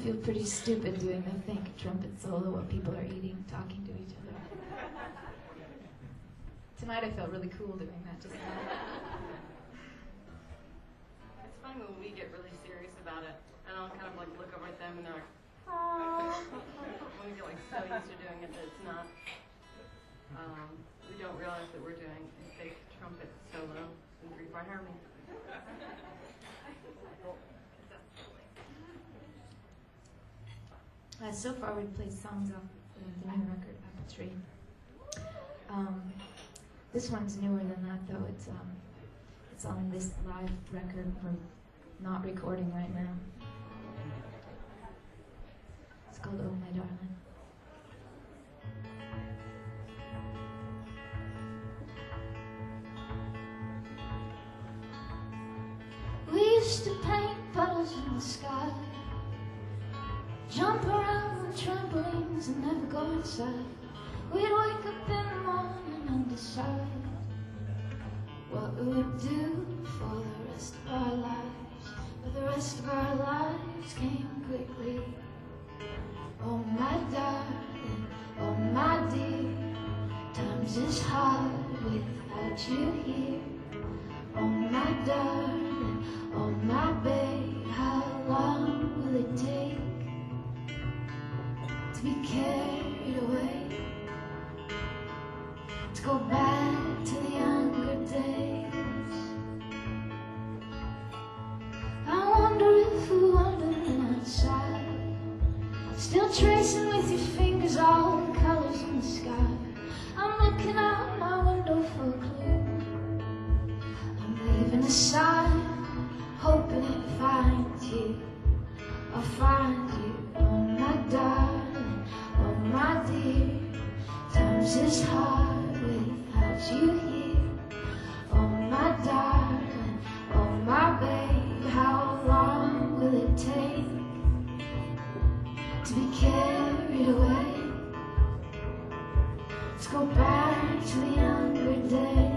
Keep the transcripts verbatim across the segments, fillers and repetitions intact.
feel pretty stupid doing the fake trumpet solo while people are eating, talking to each other. Tonight I felt really cool doing that just now. It's funny when we get really serious about it, and I'll kind of like look over at them and they're like, oh. When we get like so used to doing it that it's not, um, we don't realize that we're doing a fake trumpet solo in three-part harmony. Uh, so far we've played songs off the, the new record, Apple Tree. Um, this one's newer than that though. It's um, it's on this live record we're not recording right now. It's called Oh My Darling. We used to paint puddles in the sky, jump around on trampolines and never go outside. We'd wake up in the morning and decide what we would do for the rest of our lives. But the rest of our lives came quickly. Oh my darling, oh my dear, times is hard without you here. Oh my darling, oh my babe, how long will it take to be carried away, to go back to the younger days? I wonder if we're wandering outside, still tracing with your fingers all the colors in the sky. I'm looking out my window for a clue. I'm leaving a sign, hoping it finds you. I'll find you, oh my darling, oh my dear. Times is hard without you here. Oh my darling, oh my babe, how long will it take to be carried away, to go back to the younger days?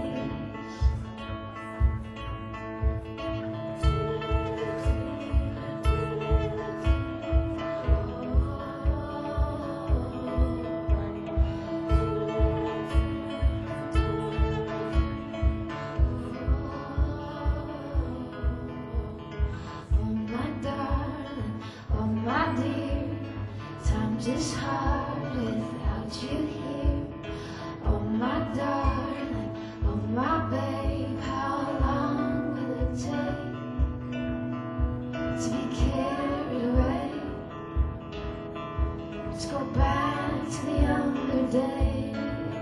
It's hard without you here. Oh my darling, oh my babe, how long will it take to be carried away, to go back to the younger days?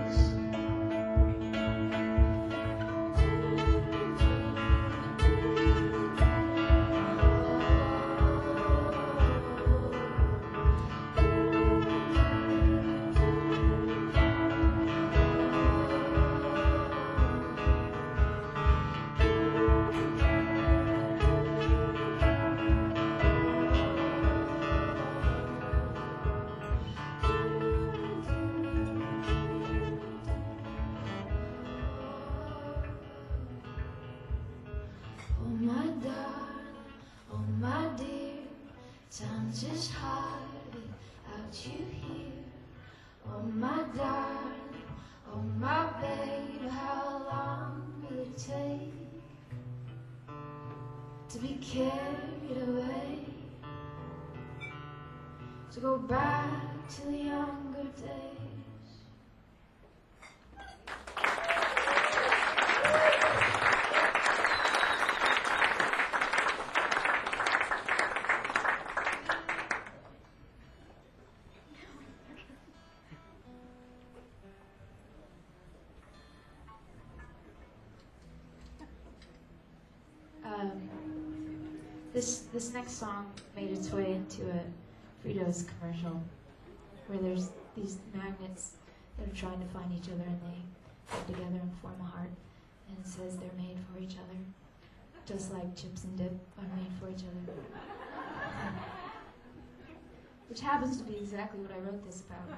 Times is hard without you here. Oh my darling, oh my babe, how long will it take to be carried away, to go back to the younger days? Um, this this next song made its way into a Fritos commercial where there's these magnets that are trying to find each other and they get together and form a heart, and it says they're made for each other, just like chips and dip are made for each other. Which happens to be exactly what I wrote this about.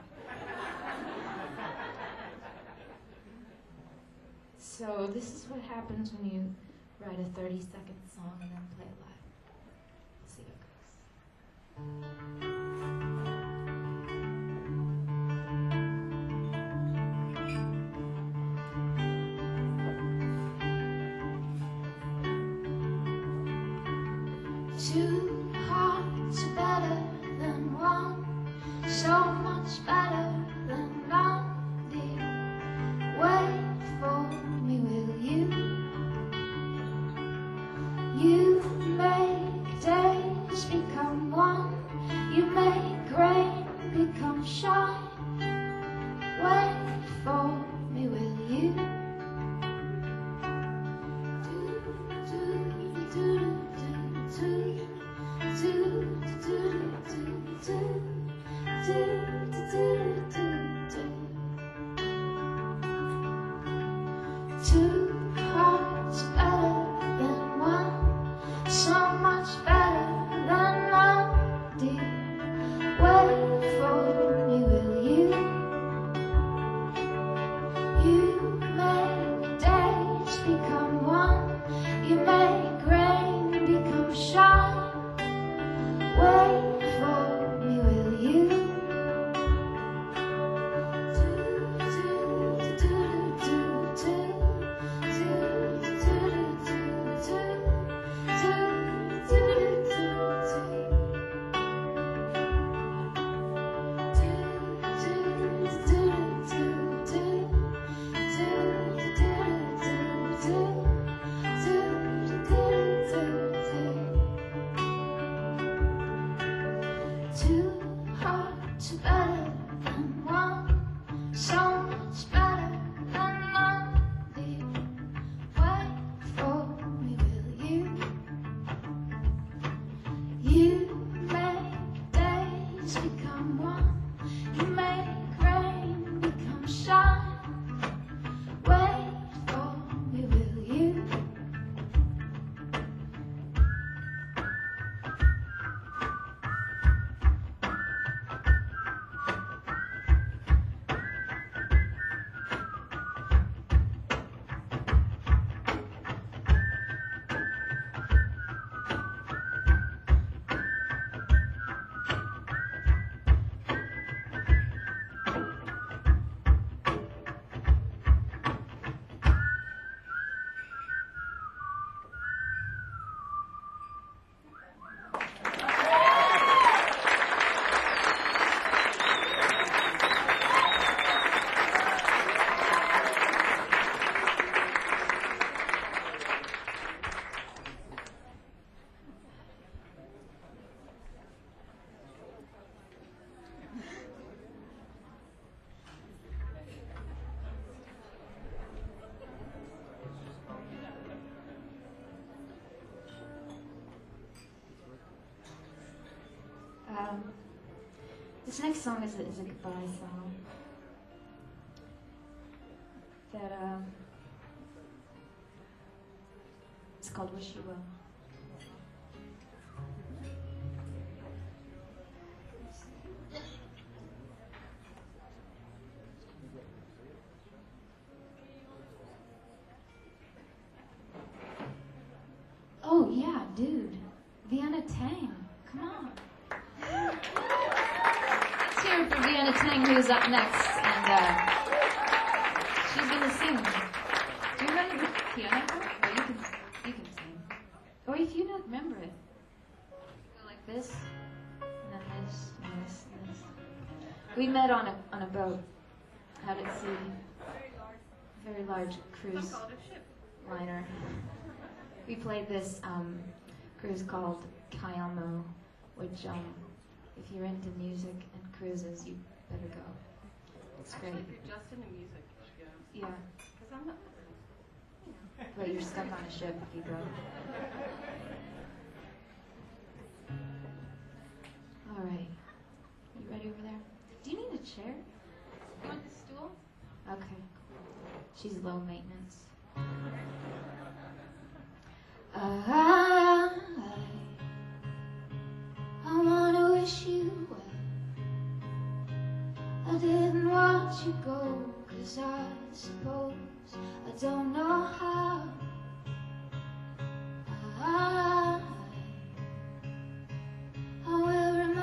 So this is what happens when you write a thirty second song and then play it live. We'll see how it goes. Two hearts are better than one, so much better than none. Dear, wait for me, will you? You make days become one, you make rain become shine. Wait for me, will you? Two hearts better than one, so much better than none. Dear, wait for me, will you? You make days become one, you make rain become shine. Wait for me, will you? Two hearts are better than one, so much better than none. Dear, wait for me, will you? You make days become one, you make rain become shine. Wait for me, will you? Um, this next song is a, is a goodbye song that um, it's called Wish You Well. Oh yeah, dude, Vienna Tang, come on. Let's hear it for Vienna Tang, who's up next, and uh, she's gonna sing. Do you remember the piano part? Or you can, you can sing. Or if you don't remember it, go like this, and then this, and this, and this. We met on a on a boat out at sea, very large cruise liner. We played this um, cruise called Kayamo, which, um, if you're into music and cruises, you better go. It's great. Actually, if you're just into music, you should go. Yeah. Because I'm not. But you're stuck on a ship if you go. All right. You ready over there? Do you need a chair? You want the stool? Okay. She's low maintenance. I, I wanna wish you well. I didn't want you go, 'cause I suppose I don't know how. I, I will remember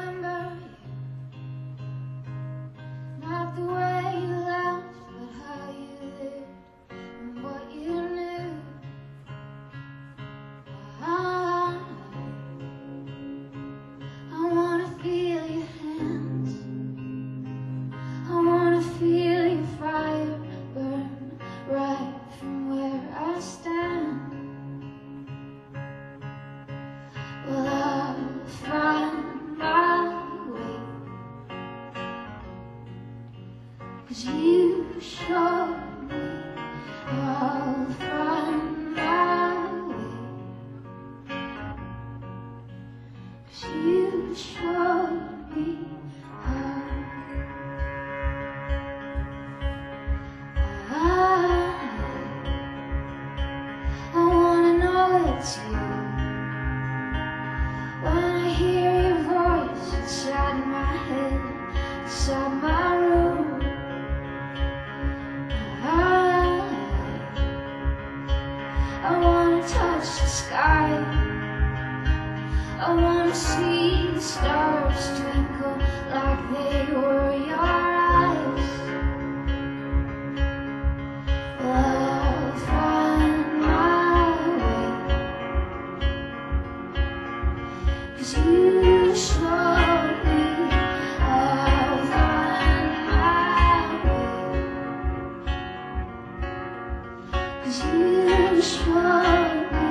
'cause you showed me I'll find my way, 'cause you showed me how. I, I wanna know it's you. When I hear your voice inside my head, inside my room, I, I wanna touch the sky. I wanna see the stars twinkle like they were your eyes. I'll find my way, 'cause you showed me I'll find my way, 'cause you showed me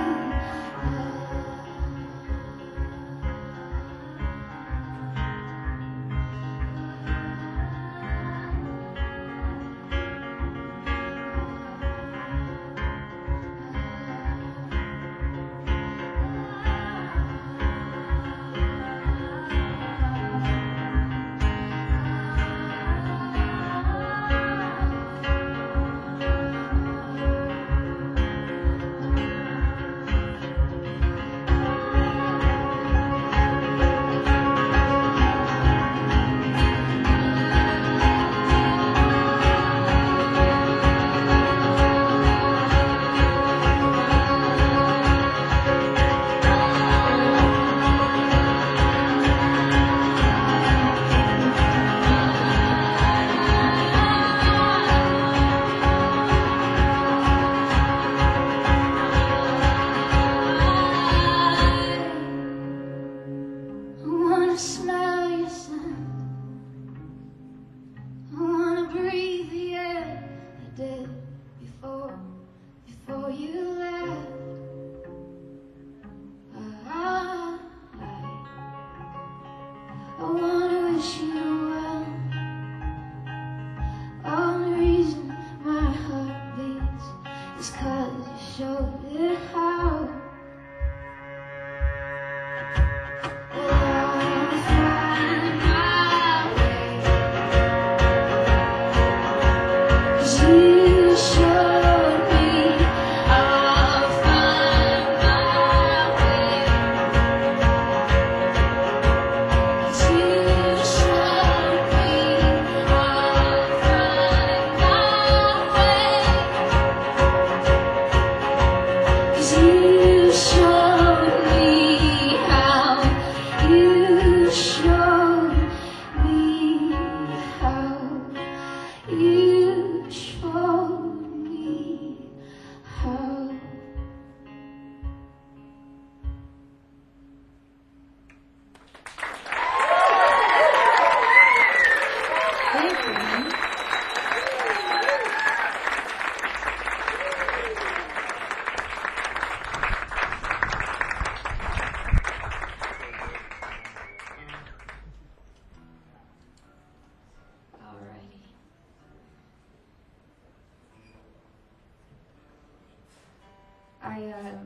I, uh,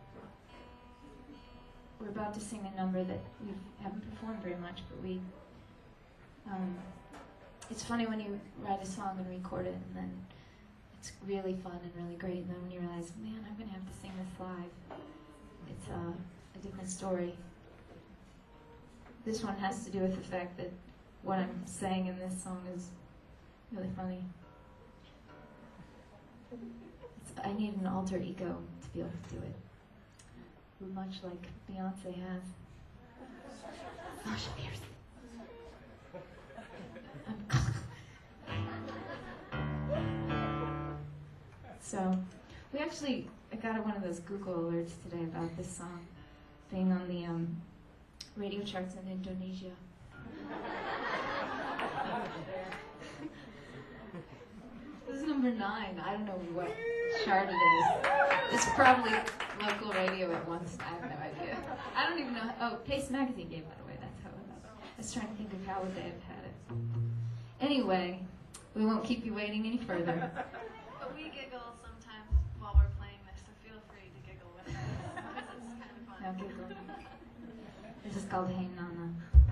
we're about to sing a number that we haven't performed very much, but we, um, it's funny when you write a song and record it, and then it's really fun and really great, and then when you realize, man, I'm going to have to sing this live, it's uh, a different story. This one has to do with the fact that what I'm saying in this song is really funny. It's, I need an alter ego to be able to do it, much like Beyonce has. Sasha Fierce. So, we actually I got one of those Google alerts today about this song being on the um, radio charts in Indonesia. This is number nine. I don't know what chart it is. It's probably local radio at once. I have no idea. I don't even know. Oh, Pace Magazine gave it away. That's how it was. I was trying to think of how would they have had it. Anyway, We won't keep you waiting any further. But we giggle sometimes while we're playing this, so feel free to giggle with us, because it's kind of fun. No giggle. This is called Hey Nana.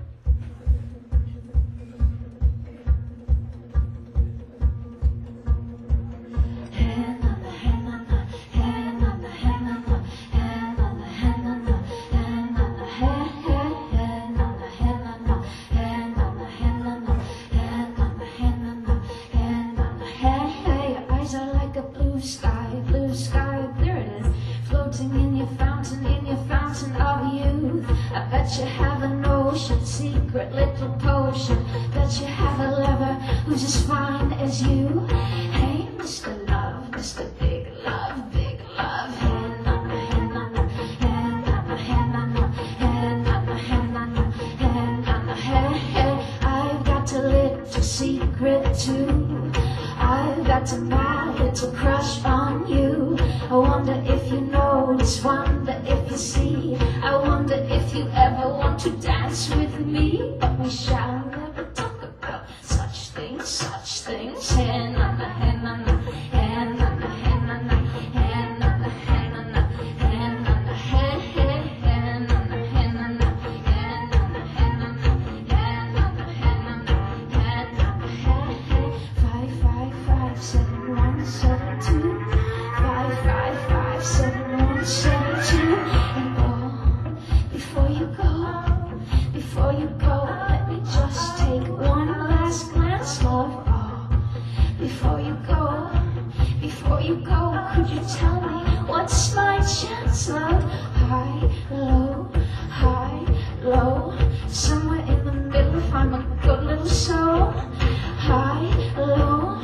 You have an ocean, secret little potion. Bet you have a lover who's as fine as you. Hey, Mister Love, Mister Big Love, Big Love. Hey, nana, hey, nana, hey, nana, hey, nana, hey, nana, hey, nana, hey, nana, hey, hey. I've got a little secret too. I've got a mad little crush on you. I wonder if you notice, wonder if you see. I wonder if you ever want to dance with me. But we shall never talk about such things, such things. Hey, nana, hey, nana, hey, nana, hey, nana, hey, nana, hey, nana, hey, nana, hey, hey, hey, nana, hey, nana, hey, nana, hey, nana, hey, nana, hey, nana, hey, nana, hey, hey. Five, five, five, seven, one, seven, two. Five, five, five, seven, one, seven, two. And oh, before you go, before you go, let me just take one last glance, love. Oh, before you go, before you go, could you tell me what's my chance, love? High, low, high, low, somewhere in the middle, if I'm a good little soul. High, low,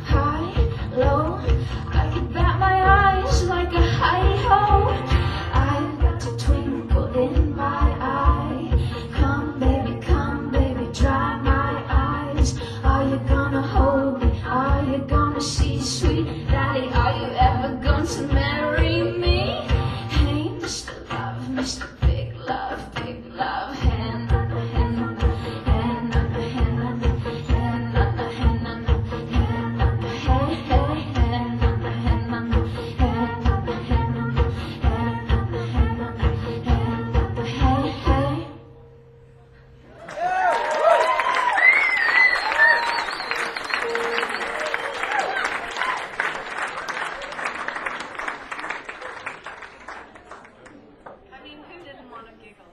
high, low, I can bat my eyes like a hi-ho. I've got a twinkle in my eye. Come baby, come baby, dry my eyes. Are you gonna hold me? Are you gonna see sweet daddy? Are you ever going to marry me? Hey, Mister Love, Mister Big Love, Big Love. Hey, nana, hey, nana, hey, nana, hey, nana, hey, nana, hey, nana, hey, nana, hey, hey, hey, nana, hey, nana, hey, nana, hey, nana, hey, nana, hey, nana, hey, nana, hey, hey. I mean, who didn't want to giggle?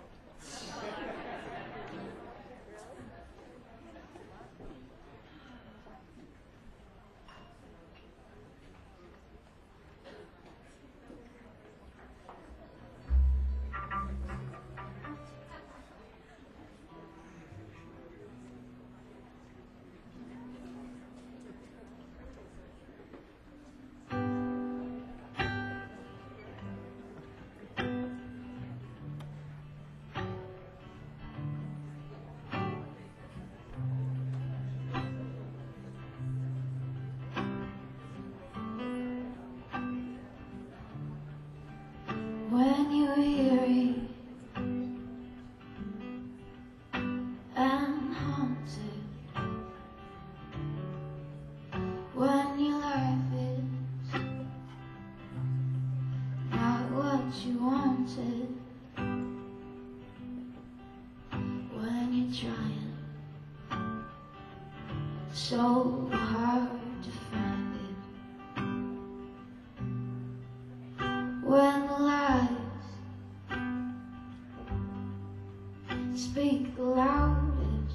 When you're weary and haunted, when your life is not what you wanted, when you're trying so hard to find it, when the lies speak the loudest,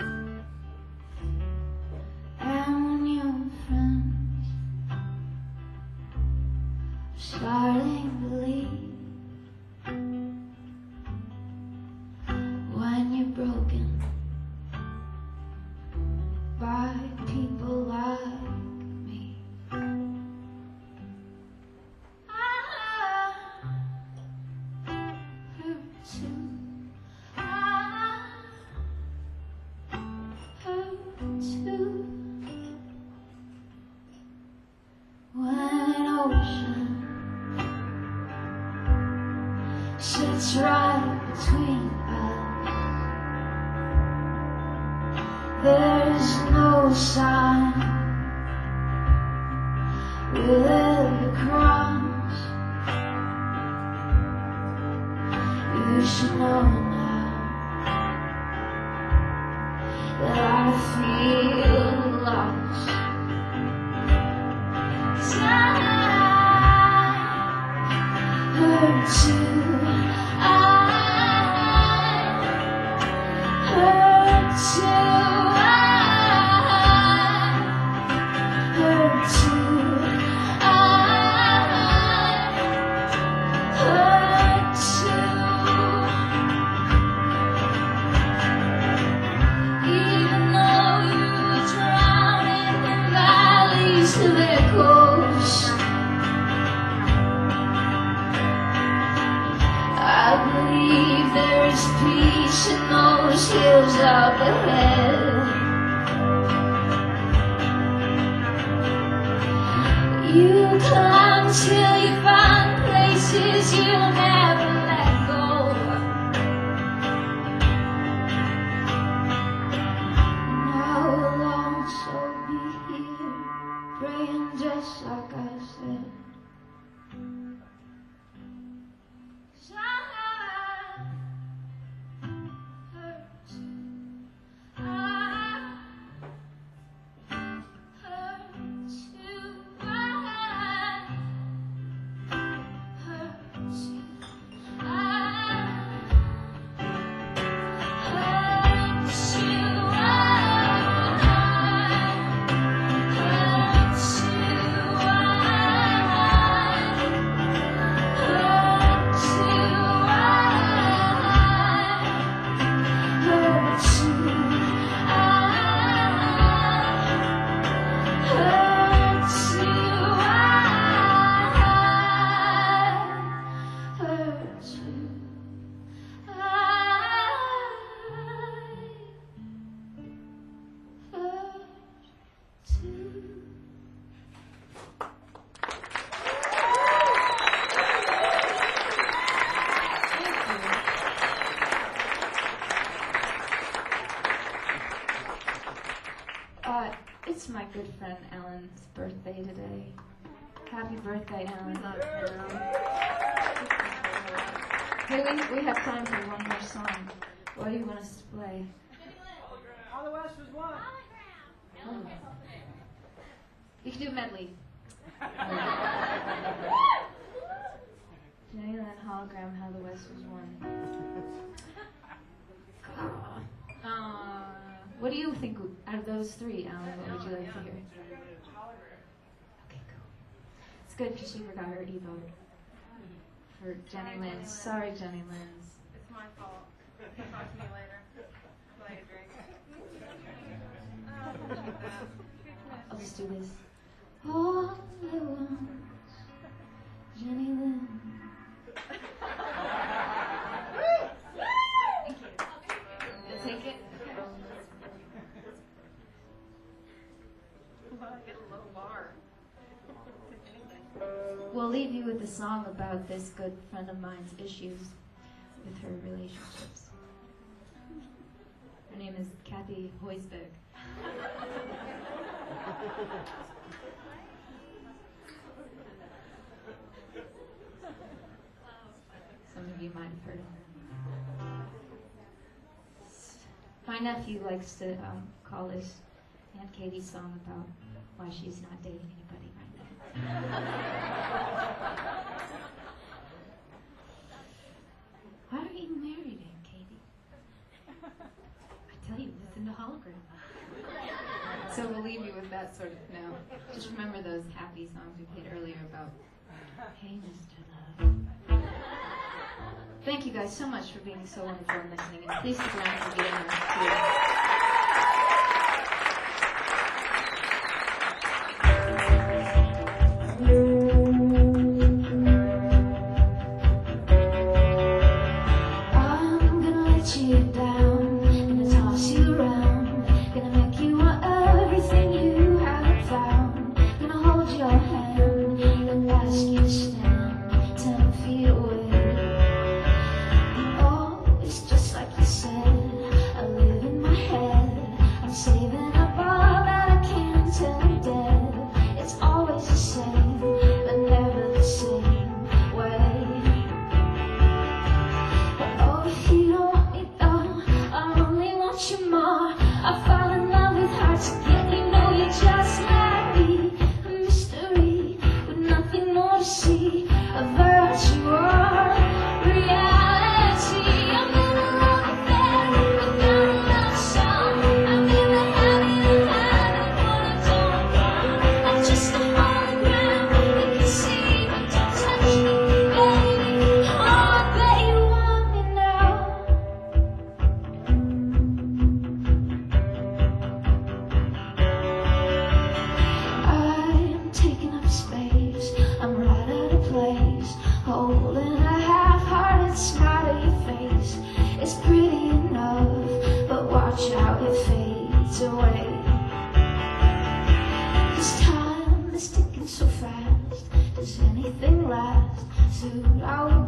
and when your friends are starting to leave, when you're broken by people like me. I hurt too. I hurt too. When an ocean sits right between us, there's no sign You climb till you find places you'll never let go. Now I'll also be here, praying just like I said. 'Cause I hurt too. I hurt too. I hurt too. I hurt too. Uh, it's my good friend Ellen's birthday today. Happy birthday, Ellen. Hey, we, we have time for one more song. What do you want us to play? All the West was one. Oh. You can do a medley. Jalen Hologram, How the West Was Won. Uh, what do you think out of those three, Alan? What would you like to hear? Okay, cool. It's good because she forgot her e-vote for Jenny Lynn. Sorry, Jenny Lynn. It's my fault. Talk to me later. Buy a drink. I'll just do this. All at once, Jenny Lynn. You'll take it? Well, I get a low bar. We'll leave you with a song about this good friend of mine's issues with her relationships. Her name is Kathy Hoisberg. Some of you might have heard of her. My nephew likes to um, call this Aunt Katie's song about why she's not dating anybody right now. Why are you married, Aunt Katie? I tell you, listen to Hologram. So we'll leave you with that sort of now. Just remember those happy songs we played earlier about, hey, Mister Love. Thank you guys so much for being so wonderful and listening, and please stick around for getting I'm gonna let you down, gonna toss you around, gonna make you want everything you haven't found, gonna hold your hand and ask you to stand ten feet away. Oh, it's just like you said, I live in my head. attitude. I